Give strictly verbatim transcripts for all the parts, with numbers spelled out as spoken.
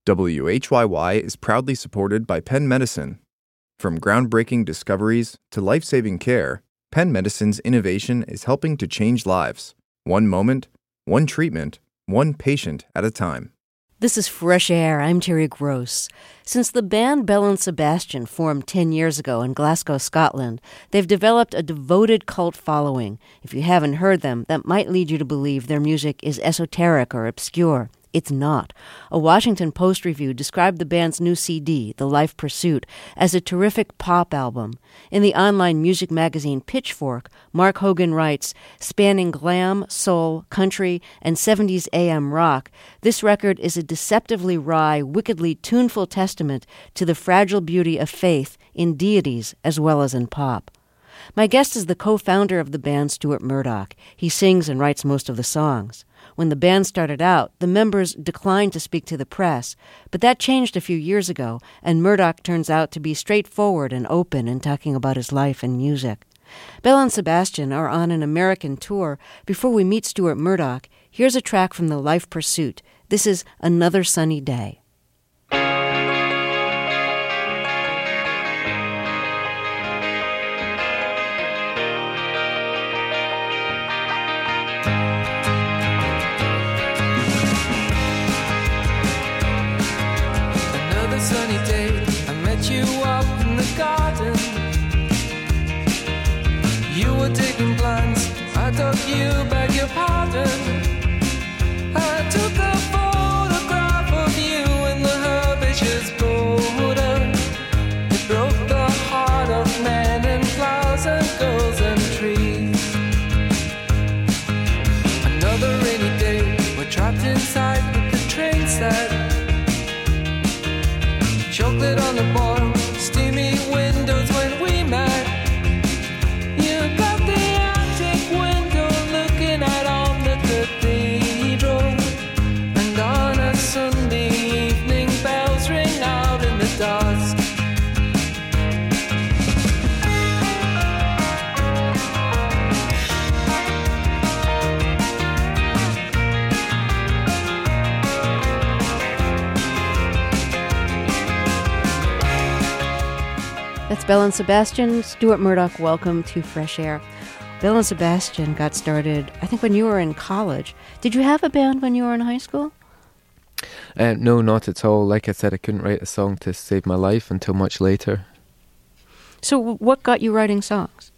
W H Y Y is proudly supported by Penn Medicine. From groundbreaking discoveries to life-saving care, Penn Medicine's innovation is helping to change lives, one moment, one treatment, one patient at a time. This is Fresh Air. I'm Terry Gross. Since the band Belle and Sebastian formed ten years ago in Glasgow, Scotland, they've developed a devoted cult following. If you haven't heard them, that might lead you to believe their music is esoteric or obscure. It's not. A Washington Post review described the band's new C D, The Life Pursuit, as a terrific pop album. In the online music magazine Pitchfork, Mark Hogan writes, spanning glam, soul, country, and seventies A M rock, this record is a deceptively wry, wickedly tuneful testament to the fragile beauty of faith in deities as well as in pop. My guest is the co-founder of the band, Stuart Murdoch. He sings and writes most of the songs. When the band started out, the members declined to speak to the press, but that changed a few years ago, and Murdoch turns out to be straightforward and open in talking about his life and music. Belle and Sebastian are on an American tour. Before we meet Stuart Murdoch, here's a track from The Life Pursuit. This is Another Sunny Day. Sunny day, I met you up in the garden. You were taking plants, I took you, beg your pardon. I took a photograph of you in the herbaceous border. It broke the heart of men and flowers and girls and trees. Another rainy day, we're trapped inside with the train set. Chocolate on the bottom, steamy windows when we met. You got the attic window looking out on the cathedral. And on a Sunday evening, bells ring out in the dusk. That's Belle and Sebastian. Stuart Murdoch, welcome to Fresh Air. Belle and Sebastian got started, I think, when you were in college. Did you have a band when you were in high school? Uh, no, not at all. Like I said, I couldn't write a song to save my life until much later. So what got you writing songs?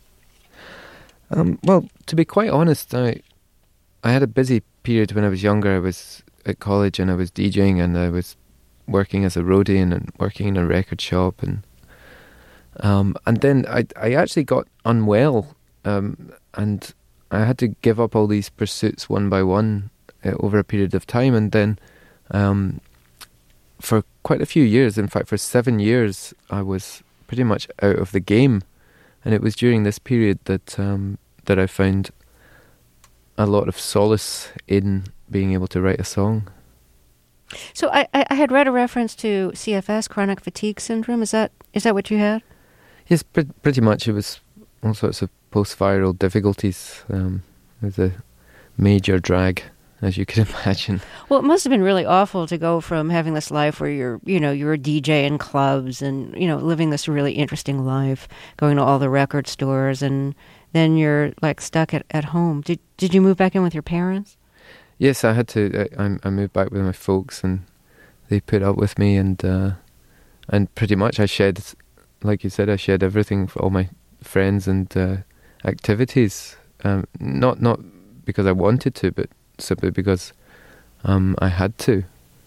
Um, well, to be quite honest, I I had a busy period when I was younger. I was at college and I was DJing and I was working as a roadie and working in a record shop and Um, and then I I actually got unwell, um, and I had to give up all these pursuits one by one uh, over a period of time. And then um, for quite a few years, in fact, for seven years, I was pretty much out of the game. And it was during this period that um, that I found a lot of solace in being able to write a song. So I, I had read a reference to C F S, chronic fatigue syndrome. Is that is that what you had? Yes, pre- pretty much. It was all sorts of post-viral difficulties. Um, it was a major drag, as you could imagine. Well, it must have been really awful to go from having this life where you're, you know, you're a D J in clubs and, you know, living this really interesting life, going to all the record stores, and then you're like stuck at, at home. Did Did you move back in with your parents? Yes, I had to. I, I moved back with my folks, and they put up with me, and uh, and pretty much I shed, like you said, I shed everything for all my friends and uh, activities. Um, not not because I wanted to, but simply because um, I had to.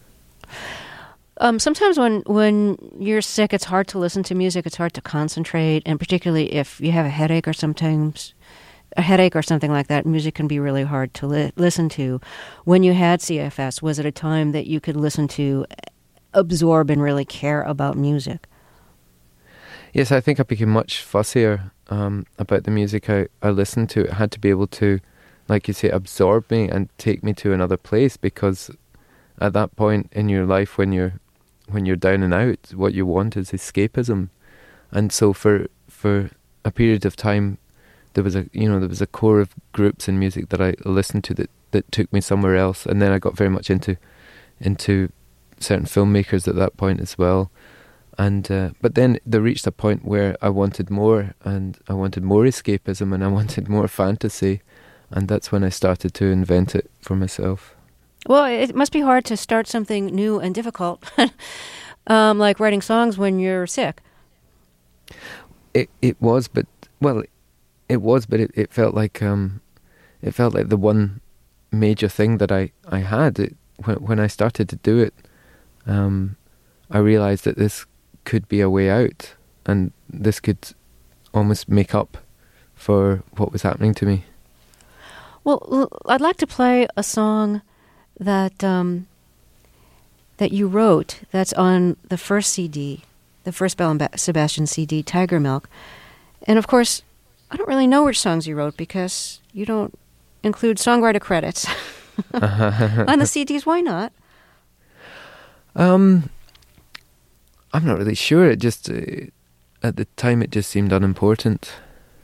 Um, sometimes when, when you're sick, it's hard to listen to music. It's hard to concentrate, and particularly if you have a headache or sometimes a headache or something like that, music can be really hard to li- listen to. When you had C F S, was it a time that you could listen to, absorb, and really care about music? Yes, I think I became much fussier um, about the music I, I listened to. It had to be able to, like you say, absorb me and take me to another place, because at that point in your life when you're when you're down and out, what you want is escapism. And so for for a period of time, there was a you know there was a core of groups and music that I listened to that, that took me somewhere else. And then I got very much into into certain filmmakers at that point as well. And uh, but then there reached a point where I wanted more, and I wanted more escapism, and I wanted more fantasy, and that's when I started to invent it for myself. Well, it must be hard to start something new and difficult, um, like writing songs when you're sick. It it was, but well, it was, but it, it felt like um, it felt like the one major thing that I I had it, when when I started to do it. Um, I realized that this could be a way out, and this could almost make up for what was happening to me. Well, l- I'd like to play a song that um, that you wrote that's on the first C D, the first Bell and ba- Sebastian C D, Tiger Milk. And of course, I don't really know which songs you wrote because you don't include songwriter credits on the C Ds. Why not? Um, I'm not really sure. It just, uh, at the time, it just seemed unimportant.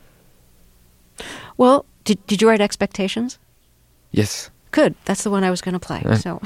Well, did did you write Expectations? Yes. Good. That's the one I was going to play. Uh, so,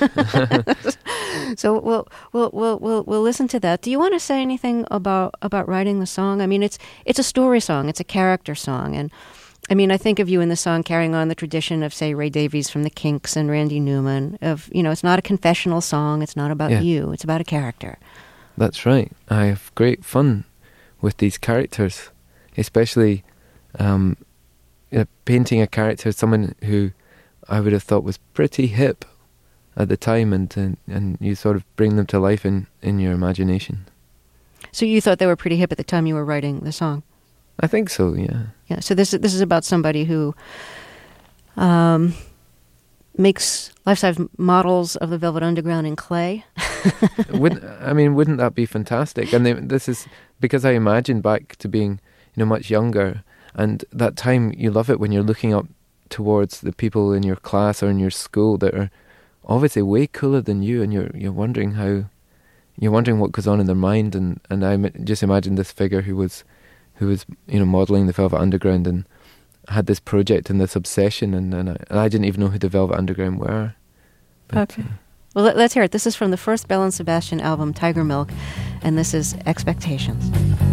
so we'll we'll we'll we'll we'll listen to that. Do you want to say anything about about writing the song? I mean, it's it's a story song. It's a character song, and I mean, I think of you in the song carrying on the tradition of, say, Ray Davies from the Kinks and Randy Newman. Of you know, it's not a confessional song. It's not about Yeah. you. It's about a character. That's right. I have great fun with these characters, especially um, uh, painting a character, someone who I would have thought was pretty hip at the time, and and, and you sort of bring them to life in, in your imagination. So you thought they were pretty hip at the time you were writing the song. I think so, yeah. Yeah. So this this is about somebody who um, makes life-size models of the Velvet Underground in clay. Wouldn't, I mean, wouldn't that be fantastic? And they, this is because I imagine back to being, you know, much younger, and that time you love it when you're looking up towards the people in your class or in your school that are obviously way cooler than you, and you're you're wondering how, you're wondering what goes on in their mind, and and I m- just imagine this figure who was, who was you know modeling the Velvet Underground and had this project and this obsession, and and I, and I didn't even know who the Velvet Underground were. But, Okay. uh, Well, let, let's hear it. This is from the first Bell and Sebastian album, Tiger Milk, and this is Expectations.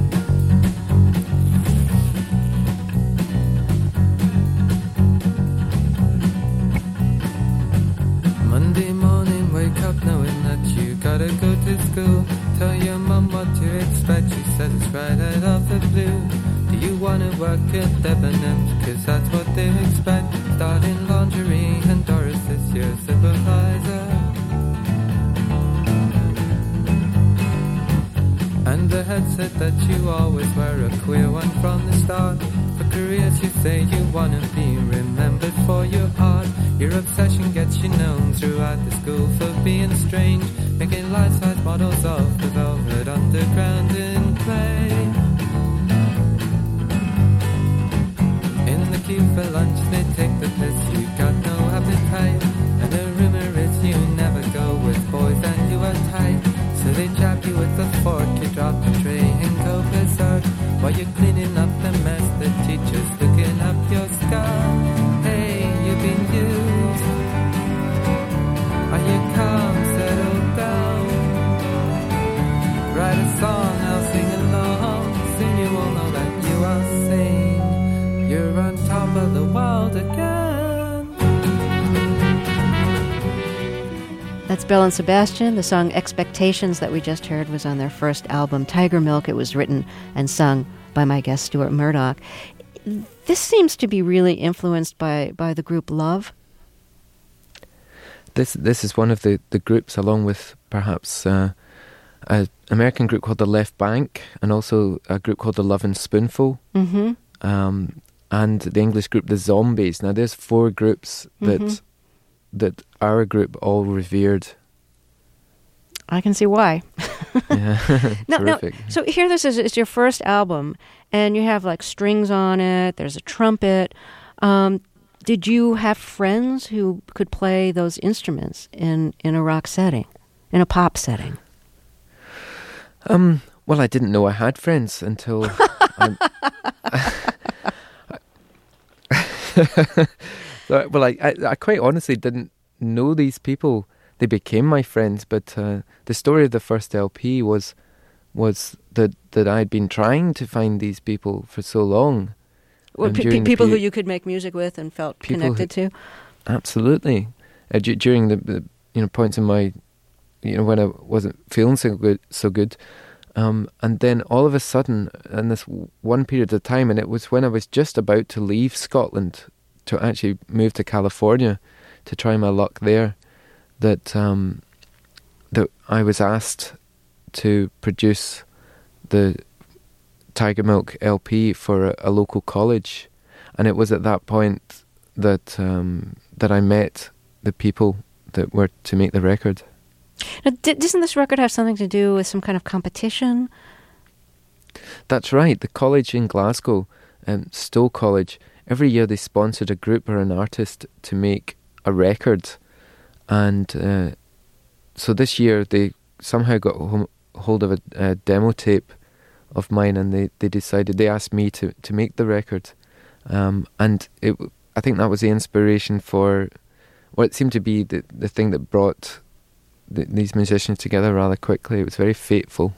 Monday morning, wake up knowing that you gotta go to school. Tell your mum what to expect, she says it's right out of the blue. Do you wanna work at Debenhams? Cause that's what they expect. Starting lingerie and Doris is your supervisor. And the head said that you always were a queer one from the start. For careers you say you wanna be remembered for your art. Your obsession gets you known throughout the school for being strange, making life-size models of the Velvet Underground in clay. In the queue for lunch they take the piss, you got no appetite. And the rumor is you never go with boys and you are tight. So they jab you with a fork, you drop the tray and go berserk. While you're cleaning up the mess, the teacher's looking up your skirt. Hey, you've been used. Are you calm, settle down? Write a song, I'll sing along. Soon you will know that you are sane. You're on top of the world again. That's Bell and Sebastian. The song Expectations that we just heard was on their first album, Tiger Milk. It was written and sung by my guest, Stuart Murdoch. This seems to be really influenced by, by the group Love. This this is one of the, the groups, along with perhaps uh, an American group called the Left Bank, and also a group called the Lovin' Spoonful, Mm-hmm. um, and the English group the Zombies. Now there's four groups that Mhm. that our group all revered. I can see why. Yeah, No, no. terrific. So here this is, it's your first album, and you have like strings on it, there's a trumpet. Um, did you have friends who could play those instruments in, in a rock setting, in a pop setting? Um, well, I didn't know I had friends until. I, well, I, I I quite honestly didn't know these people they became my friends. But uh, the story of the first L P was was that that I'd been trying to find these people for so long. Well, um, pe- during pe- the people who period- you could make music with and felt People connected to. Absolutely. Uh, d- during the, the you know points in my you know when I wasn't feeling so good, so good, um, and then all of a sudden, in this w- one period of time, and it was when I was just about to leave Scotland to actually move to California to try my luck there, that um, that I was asked to produce the Tiger Milk L P for a, a local college, and it was at that point that um, that I met the people that were to make the record. Now, d- doesn't this record have something to do with some kind of competition? That's right. The college in Glasgow, um, Stowe College, every year they sponsored a group or an artist to make a record, and uh, so this year they somehow got home, hold of a, a demo tape of mine, and they, they decided, they asked me to, to make the record, um, and it I think that was the inspiration for, well, it seemed to be the, the thing that brought the, these musicians together rather quickly. It was very fateful.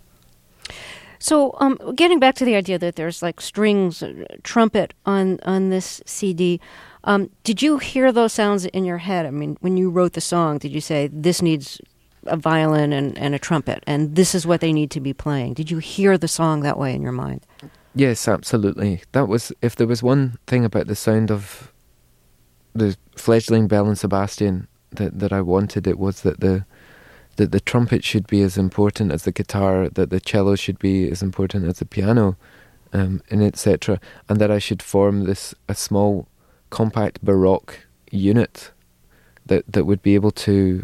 So, um, getting back to the idea that there's like strings, uh, trumpet on on this C D, um, did you hear those sounds in your head? I mean, when you wrote the song, did you say this needs a violin and, and a trumpet, and this is what they need to be playing? Did you hear the song that way in your mind? Yes, absolutely. That was, if there was one thing about the sound of the fledgling Belle and Sebastian that, that I wanted, it was that the that the trumpet should be as important as the guitar, that the cello should be as important as the piano, um, and et cetera, and that I should form this a small, compact Baroque unit that that would be able to,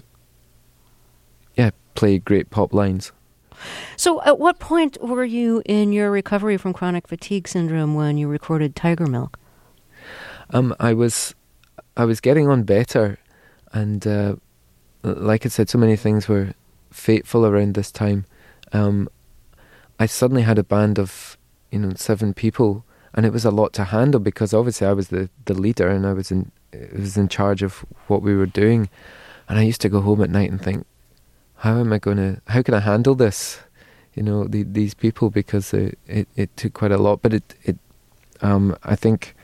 yeah, play great pop lines. So, at what point were you in your recovery from chronic fatigue syndrome when you recorded Tiger Milk? Um, I was, I was getting on better, and uh, like I said, so many things were fateful around this time. Um, I suddenly had a band of, you know, seven people, and it was a lot to handle because obviously I was the, the leader and I was in I was in charge of what we were doing, and I used to go home at night and think, how am I going to, how can I handle this, you know, the, these people, because it, it, it took quite a lot, but it, it um, I think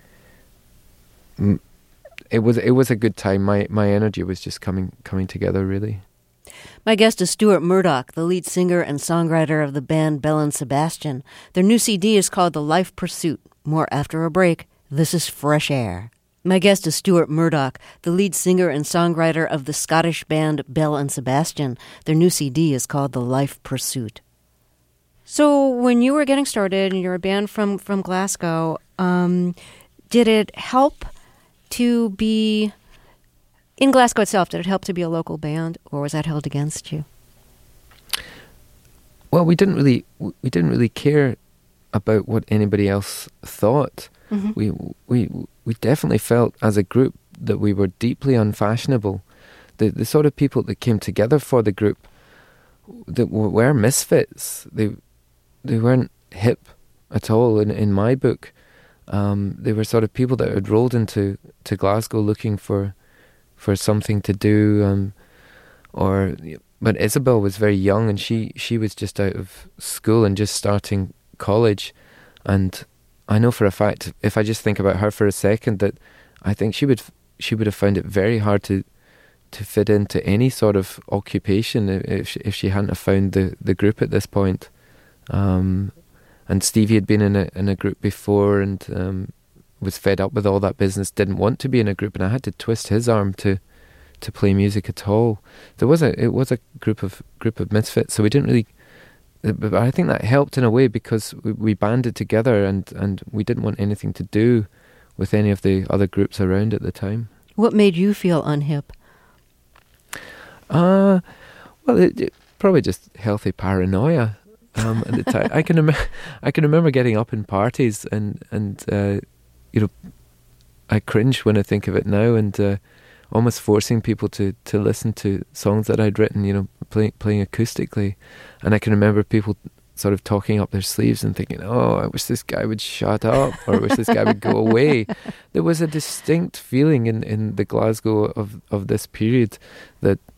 mm, it was it was a good time. My my energy was just coming coming together, really. My guest is Stuart Murdoch, the lead singer and songwriter of the band Belle and Sebastian. Their new C D is called The Life Pursuit. More after a break. This is Fresh Air. My guest is Stuart Murdoch, the lead singer and songwriter of the Scottish band Belle and Sebastian. Their new C D is called The Life Pursuit. So when you were getting started and you're a band from, from Glasgow, um, did it help to be in Glasgow itself? Did it help to be a local band, or was that held against you? Well, we didn't really we didn't really care about what anybody else thought. Mm-hmm. We we we definitely felt as a group that we were deeply unfashionable. The the sort of people that came together for the group that were, were misfits. They they weren't hip at all in in my book. Um, they were sort of people that had rolled into to Glasgow looking for for something to do. Um, or but Isabel was very young, and she she was just out of school and just starting college, and I know for a fact, if I just think about her for a second, that I think she would she would have found it very hard to to fit into any sort of occupation if she, if she hadn't have found the, the group at this point. Um, and Stevie had been in a in a group before and um, was fed up with all that business, didn't want to be in a group, and I had to twist his arm to to play music at all. There was a it was a group of group of misfits, so we didn't really. But I think that helped in a way because we, we banded together and, and we didn't want anything to do with any of the other groups around at the time. What made you feel unhip? Uh, well, it, it, probably just healthy paranoia um, at the time. I can rem- I can remember getting up in parties and, and uh, you know, I cringe when I think of it now, and uh, almost forcing people to, to listen to songs that I'd written, you know, playing playing acoustically. And I can remember people sort of talking up their sleeves and thinking, oh, I wish this guy would shut up, or I wish this guy would go away. There was a distinct feeling in, in the Glasgow of, of this period that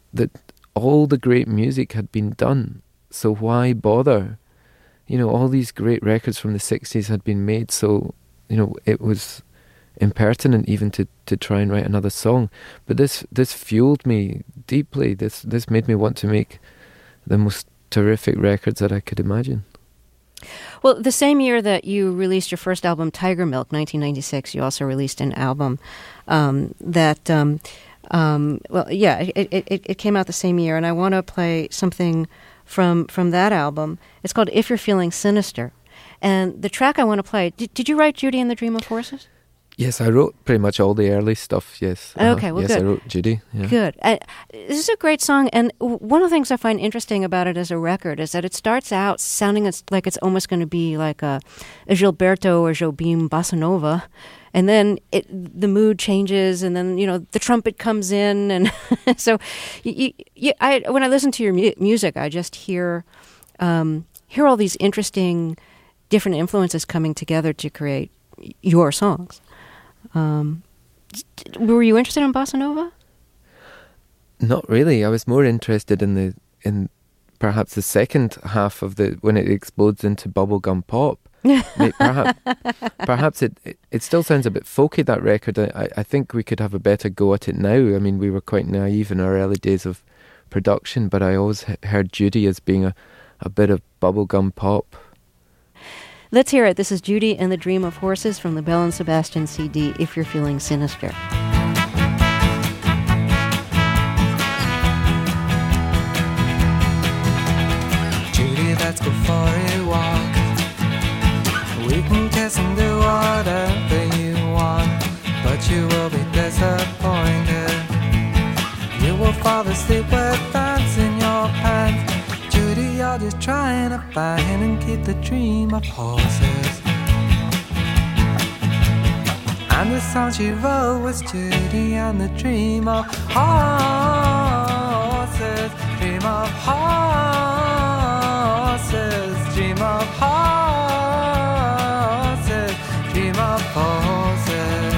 that all the great music had been done. So why bother? You know, all these great records from the sixties had been made, so, you know, it was impertinent even to, to try and write another song. But this this fueled me deeply. This this made me want to make the most terrific records that I could imagine. Well, the same year that you released your first album, Tiger Milk, nineteen ninety-six, you also released an album um, that, um, um, well, yeah, it, it, it came out the same year, and I want to play something from from that album. It's called If You're Feeling Sinister. And the track I want to play, did, did you write Judy and the Dream of Horses? Yes, I wrote pretty much all the early stuff, yes. Uh-huh. Okay, well, yes, good. I wrote Judy. Yeah. Good. Uh, this is a great song, and w- one of the things I find interesting about it as a record is that it starts out sounding as, like it's almost going to be like a, a Gilberto or Jobim bossa nova, and then it, the mood changes, and then, you know, the trumpet comes in, and so you, you, I, when I listen to your mu- music, I just hear um, hear all these interesting different influences coming together to create your songs. Um, were you interested in bossa nova? Not really. I was more interested in the in perhaps the second half of the when it explodes into bubblegum pop. Maybe, perhaps perhaps it, it it still sounds a bit folky, that record. I, I think we could have a better go at it now. I mean, we were quite naive in our early days of production, but I always he- heard Judy as being a, a bit of bubblegum pop. Let's hear it. This is Judy and the Dream of Horses from the Belle and Sebastian C D, If You're Feeling Sinister. Judy, let's go for a walk. We can kiss and do whatever you want, but you will be disappointed. You will fall asleep with ants in your pants. Judy, you're just trying to find and keep the dream of horses. And the song she wrote was Judy and the dream of horses. Dream of horses. Dream of horses. Dream of horses.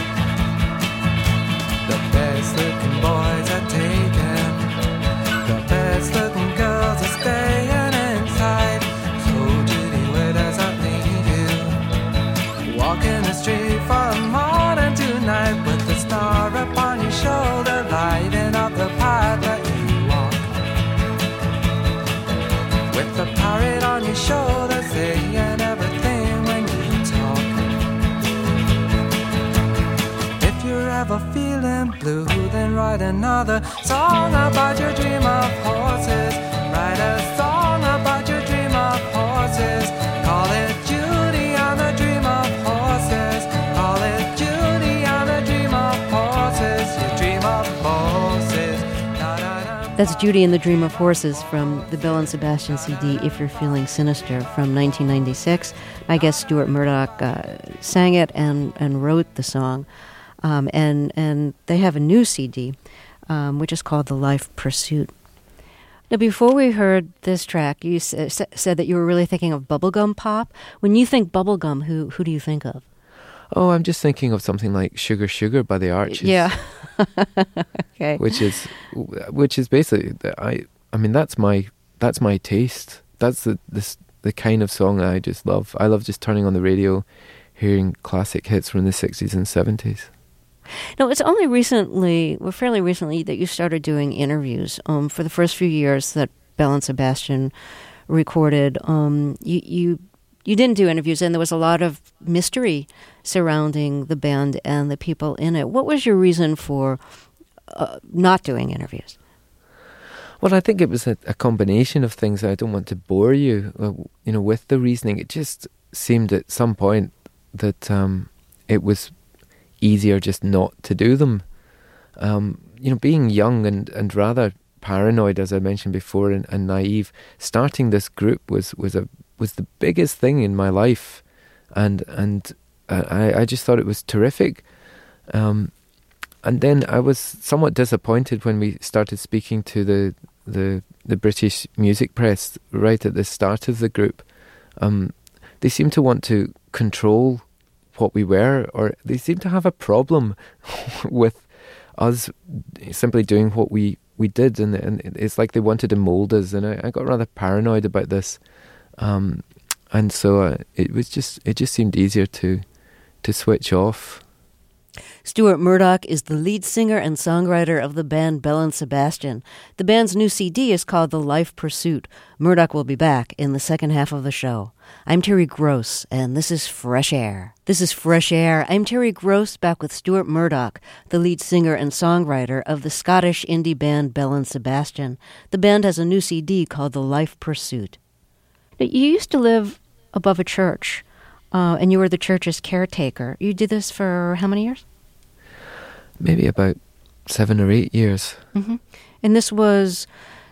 The best looking boys are taken. The best looking girls are staying inside. So Judy, where does that lead you? Walking the street from morning to night, with the star upon your shoulder, lighting up the path that you walk. With the parrot on your shoulder, saying everything when you talk. If you're ever feeling blue, then write another song about your dream of horses. Write a song about your dream of horses. Call it Judy and the Dream of Horses. Call it Judy and the Dream of Horses. Your dream of horses. Da-da-da. That's Judy and the Dream of Horses from the Belle and Sebastian C D, If You're Feeling Sinister, from nineteen ninety-six. My guest Stuart Murdoch uh, sang it and, and wrote the song. Um, and, and they have a new C D, um, which is called The Life Pursuit. Now, before we heard this track, you s- s- said that you were really thinking of bubblegum pop. When you think bubblegum, who who do you think of? Oh, I'm just thinking of something like Sugar Sugar by the Arches. Yeah. Okay. Which is, which is basically, I. I mean, that's my that's my taste. That's the this the kind of song I just love. I love just turning on the radio, hearing classic hits from the sixties and seventies. No, it's only recently, well, fairly recently, that you started doing interviews. Um, for the first few years that Belle and Sebastian recorded, um, you, you you didn't do interviews, and there was a lot of mystery surrounding the band and the people in it. What was your reason for uh, not doing interviews? Well, I think it was a, a combination of things. I don't want to bore you, uh, you know, with the reasoning. It just seemed at some point that um, it was easier just not to do them. Um, you know, being young and, and rather paranoid, as I mentioned before, and, and naive, starting this group was, was a was the biggest thing in my life, and and uh, I I just thought it was terrific. Um, and then I was somewhat disappointed when we started speaking to the the the British music press right at the start of the group. Um, they seemed to want to control what we were, or they seemed to have a problem with us simply doing what we we did, and, and it's like they wanted to mold us, and I, I got rather paranoid about this, um, and so uh, it was just it just seemed easier to to switch off. Stuart Murdoch is the lead singer and songwriter of the band Belle and Sebastian. The band's new C D is called The Life Pursuit. Murdoch will be back in the second half of the show. I'm Terry Gross, and this is Fresh Air. This is Fresh Air. I'm Terry Gross, back with Stuart Murdoch, the lead singer and songwriter of the Scottish indie band Belle and Sebastian. The band has a new C D called The Life Pursuit. You used to live above a church, uh, and you were the church's caretaker. You did this for how many years? Maybe about seven or eight years. Mm-hmm. And this was,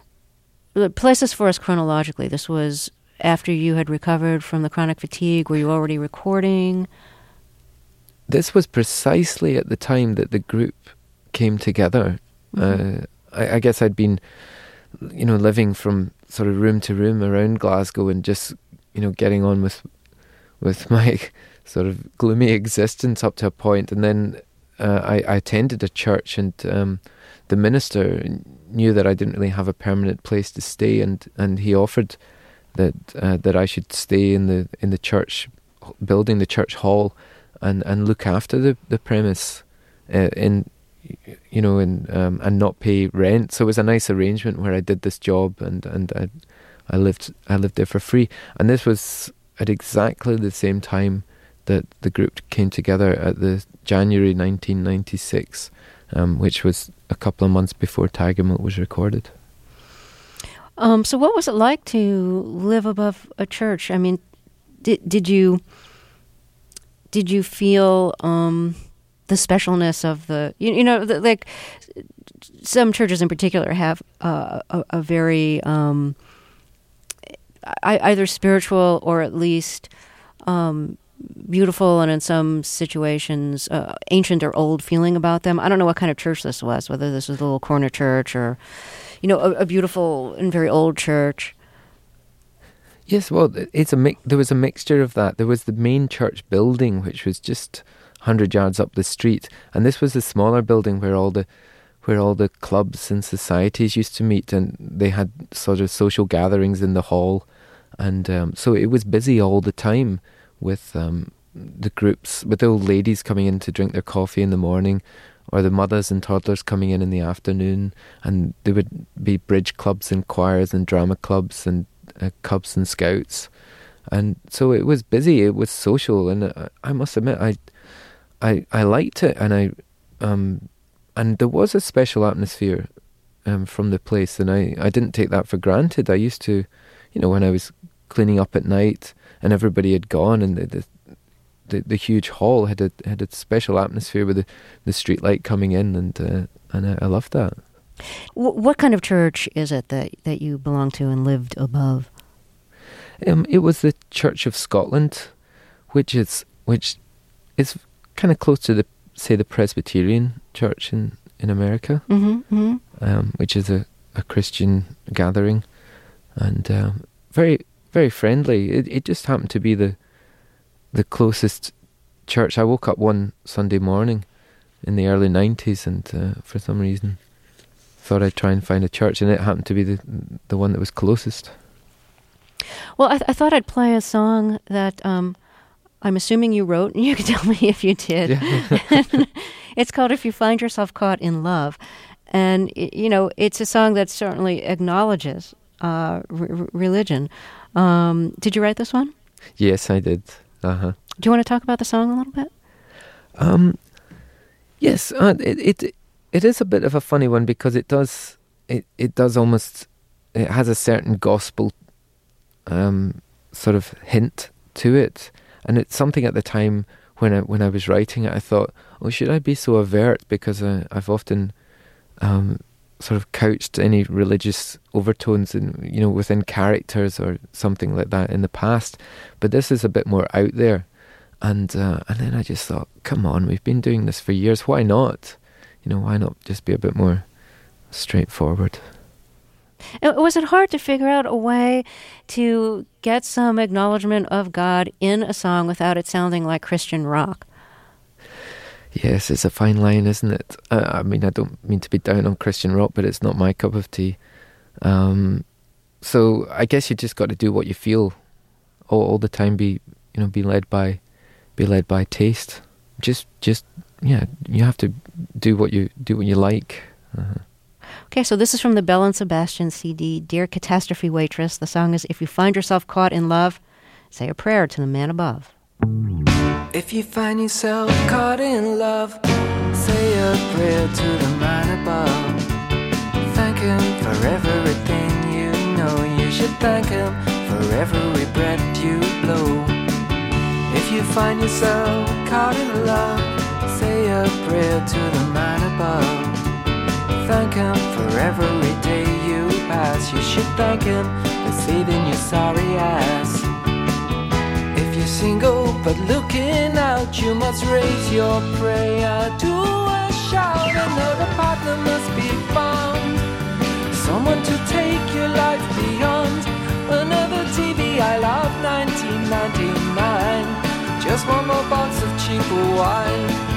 place this for us chronologically. This was after you had recovered from the chronic fatigue. Were you already recording? This was precisely at the time that the group came together. Mm-hmm. Uh, I, I guess I'd been, you know, living from sort of room to room around Glasgow and just, you know, getting on with with my sort of gloomy existence up to a point, and then Uh, I, I attended a church, and um, the minister knew that I didn't really have a permanent place to stay, and, and he offered that uh, that I should stay in the in the church building, the church hall, and, and look after the the premise, uh, in you know, in um, and not pay rent. So it was a nice arrangement where I did this job, and and I I lived I lived there for free. And this was at exactly the same time that the group came together, at the January nineteen ninety-six, um, which was a couple of months before Tiger Milk was recorded. Um, so what was it like to live above a church? I mean, did did you did you feel um, the specialness of the, you, you know, the, like some churches in particular have uh, a, a very um, either spiritual or at least um, beautiful, and in some situations uh, ancient or old feeling about them. I don't know what kind of church this was, whether this was a little corner church or, you know, a, a beautiful and very old church. Yes, well, it's a mi- there was a mixture of that. There was the main church building, which was just one hundred yards up the street, and this was a smaller building where all the where all the clubs and societies used to meet, and they had sort of social gatherings in the hall, and um, so it was busy all the time with um, the groups, with the old ladies coming in to drink their coffee in the morning, or the mothers and toddlers coming in in the afternoon, and there would be bridge clubs and choirs and drama clubs and uh, cubs and scouts, and so it was busy, it was social, and uh, I must admit I, I, I liked it, and I, um, and there was a special atmosphere um, from the place, and I, I didn't take that for granted. I used to, you know, when I was cleaning up at night and everybody had gone, and the the, the, the huge hall had a had a special atmosphere with the, the street light coming in, and uh, and I, I loved that. W- what kind of church is it that, that you belonged to and lived above? Um, it was the Church of Scotland, which is which is kind of close to the say the Presbyterian Church in in America, mm-hmm, mm-hmm. Um, which is a, a Christian gathering, and um, very. Very friendly. It it just happened to be the the closest church. I woke up one Sunday morning in the early nineties, and uh, for some reason thought I'd try and find a church, and it happened to be the the one that was closest. Well, I, th- I thought I'd play a song that um, I'm assuming you wrote, and you can tell me if you did. Yeah. It's called "If You Find Yourself Caught in Love," and it, you know, it's a song that certainly acknowledges uh, r- religion. Um, did you write this one? Yes, I did. Uh-huh. Do you want to talk about the song a little bit? Um, yes, uh, it, it it is a bit of a funny one, because it does it, it does almost it has a certain gospel um, sort of hint to it, and it's something at the time when I when I was writing it, I thought, oh, should I be so overt, because uh, I've often um, sort of couched any religious overtones in, you know, within characters or something like that in the past, but this is a bit more out there, and uh, and then I just thought, come on, we've been doing this for years, why not? You know, why not just be a bit more straightforward? Was it hard to figure out a way to get some acknowledgement of God in a song without it sounding like Christian rock? Yes, it's a fine line, isn't it? I, I mean, I don't mean to be down on Christian rock, but it's not my cup of tea. Um, so I guess you just got to do what you feel all, all the time. Be you know, be led by, be led by taste. Just, just yeah, you have to do what you do what you like. Uh-huh. Okay, so this is from the Belle and Sebastian C D, Dear Catastrophe Waitress. The song is If You Find Yourself Caught in Love, Say a Prayer to the Man Above. If you find yourself caught in love, say a prayer to the man above. Thank him for everything you know. You should thank him for every breath you blow. If you find yourself caught in love, say a prayer to the man above. Thank him for every day you pass. You should thank him for saving your sorry ass. If you're single but looking out, you must raise your prayer to a shout. Another partner must be found, someone to take your life beyond. Another T V, I love nineteen ninety-nine. Just one more box of cheaper wine.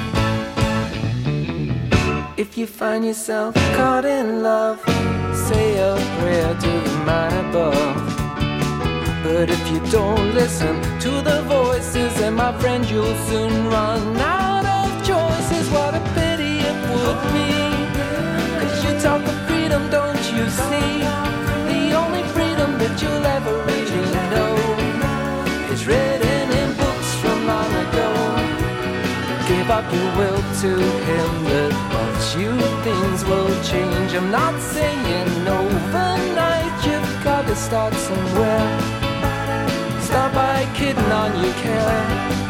If you find yourself caught in love, say a prayer to the man above. But if you don't listen to the voices, then my friend, you'll soon run out of choices. What a pity it would be, 'cause you talk of freedom, don't you see? The only freedom that you'll ever really know is written in books from long ago. Give up your will to him, that once you things will change. I'm not saying overnight, you've got to start somewhere. Start by kidding on your care.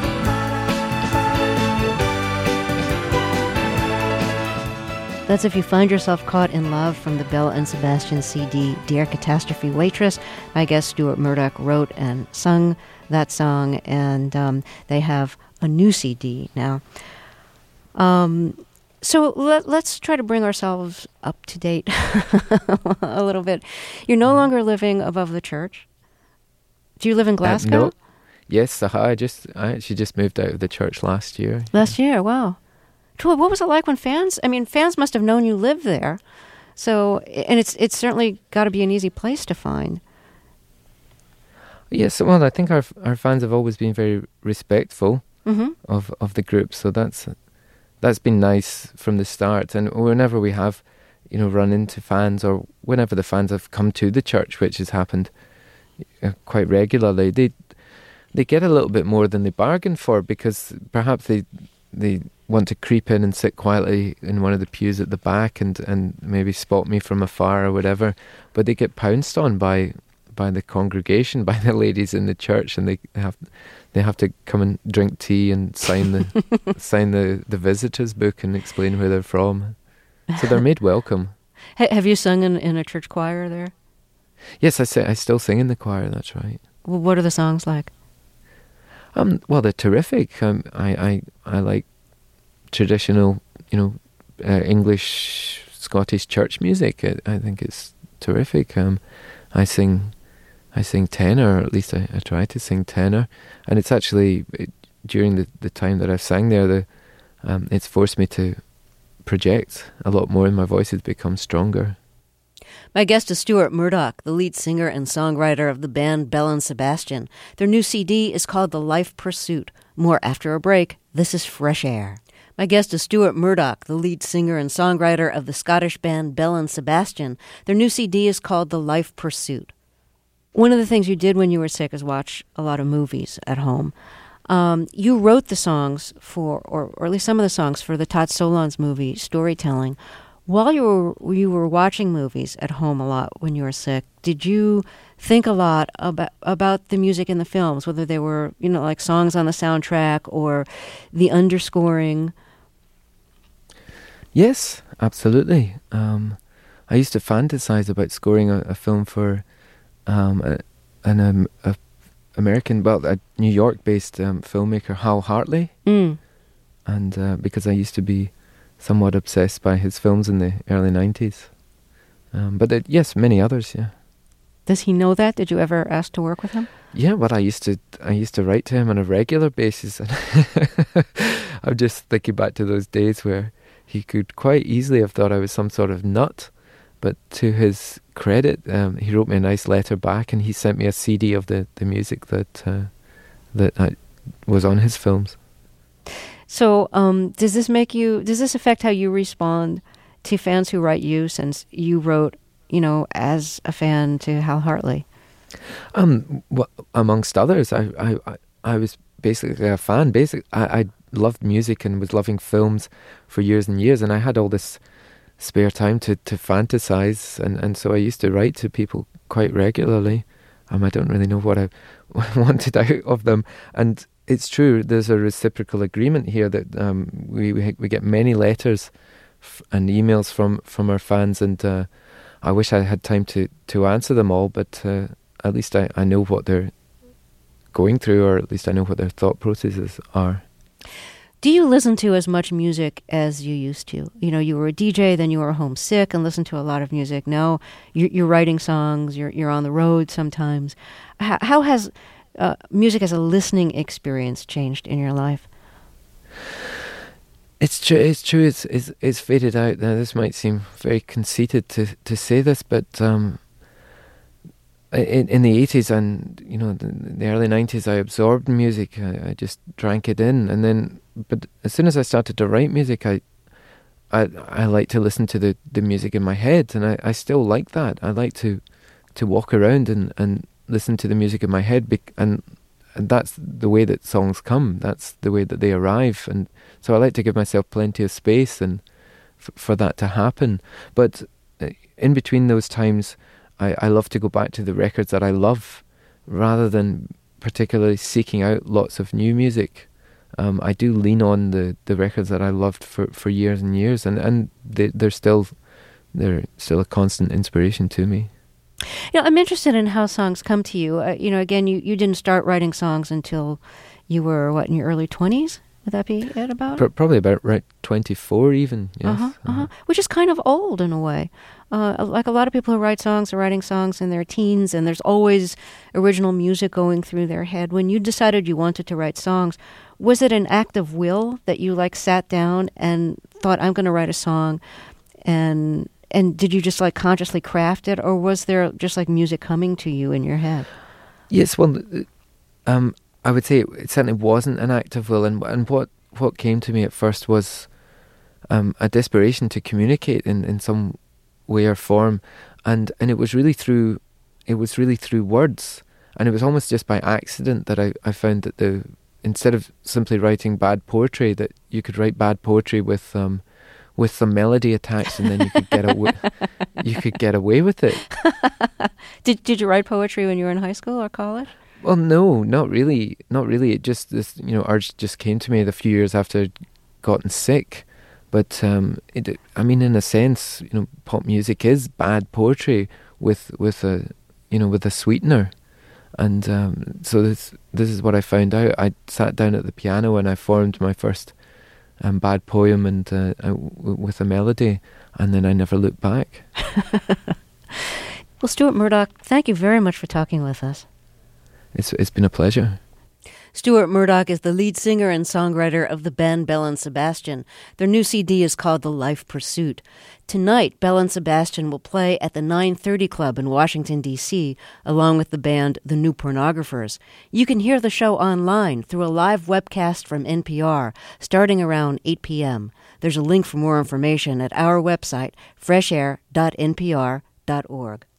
That's If You Find Yourself Caught in Love from the Belle and Sebastian C D, Dear Catastrophe Waitress. My guest Stuart Murdoch wrote and sung that song, and um, they have a new C D now. Um, so let, let's try to bring ourselves up to date a little bit. You're no longer living above the church. Do you live in Glasgow? Uh, no. Yes, uh, I just I actually just moved out of the church last year. Last year, wow. Troy, what was it like when fans? I mean, fans must have known you lived there, so and it's it's certainly got to be an easy place to find. Yes, well, I think our our fans have always been very respectful Mm-hmm. of of the group, so that's that's been nice from the start. And whenever we have, you know, run into fans, or whenever the fans have come to the church, which has happened uh, quite regularly, they they get a little bit more than they bargained for, because perhaps they they want to creep in and sit quietly in one of the pews at the back and and maybe spot me from afar or whatever, but they get pounced on by by the congregation, by the ladies in the church, and they have they have to come and drink tea and sign the sign the, the visitors book and explain where they're from. So they're made welcome. H- have you sung in, in a church choir there? Yes, I say I still sing in the choir. That's right. Well, what are the songs like? Um, well, they're terrific. Um, I, I I like traditional, you know, uh, English, Scottish church music. I, I think it's terrific. Um, I sing. I sing tenor, or at least I, I try to sing tenor, and it's actually it, during the, the time that I've sang there, the um, it's forced me to project a lot more, and my voice has become stronger. My guest is Stuart Murdoch, the lead singer and songwriter of the band Belle and Sebastian. Their new C D is called The Life Pursuit. More after a break. This is Fresh Air. My guest is Stuart Murdoch, the lead singer and songwriter of the Scottish band Belle and Sebastian. Their new C D is called The Life Pursuit. One of the things you did when you were sick is watch a lot of movies at home. Um, you wrote the songs for, or, or at least some of the songs for the Todd Solondz movie, Storytelling. While you were you were watching movies at home a lot when you were sick, did you think a lot about about the music in the films, whether they were, you know, like songs on the soundtrack or the underscoring? Yes, absolutely. Um, I used to fantasize about scoring a, a film for um, a, an um, a American, well, a New York-based um, filmmaker, Hal Hartley, Mm. and uh, because I used to be somewhat obsessed by his films in the early nineties. Um, but uh, yes, many others, yeah. Does he know that? Did you ever ask to work with him? Yeah, well, I used to I used to write to him on a regular basis. I'm just thinking back to those days where he could quite easily have thought I was some sort of nut. But to his credit, um, he wrote me a nice letter back, and he sent me a C D of the, the music that uh, that I, was on his films. So, um, does this make you? Does this affect how you respond to fans who write you? Since you wrote, you know, as a fan to Hal Hartley. Um, well, amongst others, I, I, I, I was basically a fan. Basic, I, I loved music and was loving films for years and years, and I had all this spare time to, to fantasize, and, and so I used to write to people quite regularly. Um, I don't really know what I wanted out of them, and it's true. There's a reciprocal agreement here that um, we, we we get many letters f- and emails from, from our fans, and uh, I wish I had time to, to answer them all, but uh, at least I, I know what they're going through, or at least I know what their thought processes are. Do you listen to as much music as you used to? You know, you were a D J, then you were homesick and listened to a lot of music. Now you're, you're writing songs, you're you're on the road sometimes. How, how has uh, music as a listening experience changed in your life? It's true. It's true. It's it's, it's faded out. Now, this might seem very conceited to, to say this, but um, in in the eighties and you know the, the early nineties, I absorbed music. I, I just drank it in, and then. But as soon as I started to write music, I, I, I like to listen to the, the music in my head, and I, I still like that. I like to, to walk around and, and listen to the music in my head, bec- and and that's the way that songs come. That's the way that they arrive, and so I like to give myself plenty of space and f- for that to happen. But in between those times, I, I love to go back to the records that I love, rather than particularly seeking out lots of new music. Um, I do lean on the, the records that I loved for, for years and years, and, and they, they're still they're still a constant inspiration to me. You know, I'm interested in how songs come to you. Uh, you know, again, you, you didn't start writing songs until you were, what, in your early twenties? Would that be it about? Pro- probably about right twenty-four even, yes. Uh-huh, uh-huh. Uh-huh. Which is kind of old in a way. Uh, like a lot of people who write songs are writing songs in their teens, and there's always original music going through their head. When you decided you wanted to write songs, was it an act of will that you like sat down and thought, I'm going to write a song, and and did you just like consciously craft it, or was there just like music coming to you in your head? Yes, well, um, I would say it certainly wasn't an act of will, and and what, what came to me at first was um, a desperation to communicate in, in some way or form, and and it was really through it was really through words, and it was almost just by accident that I, I found that the instead of simply writing bad poetry, that you could write bad poetry with um with some melody attached, and then you could get away you could get away with it. Did Did you write poetry when you were in high school or college? Well, no, not really, not really. It just this you know urge just came to me a few years after I'd gotten sick. But um, it, I mean, in a sense, you know, pop music is bad poetry with with a you know with a sweetener. And um, so this this is what I found out. I sat down at the piano and I formed my first um, bad poem and uh, uh, w- with a melody, and then I never looked back. Well, Stuart Murdoch, thank you very much for talking with us. It's it's been a pleasure. Stuart Murdoch is the lead singer and songwriter of the band Belle and Sebastian. Their new C D is called The Life Pursuit. Tonight, Belle and Sebastian will play at the nine thirty Club in Washington, D C, along with the band The New Pornographers. You can hear the show online through a live webcast from N P R, starting around eight p.m. There's a link for more information at our website, fresh air dot n p r dot org.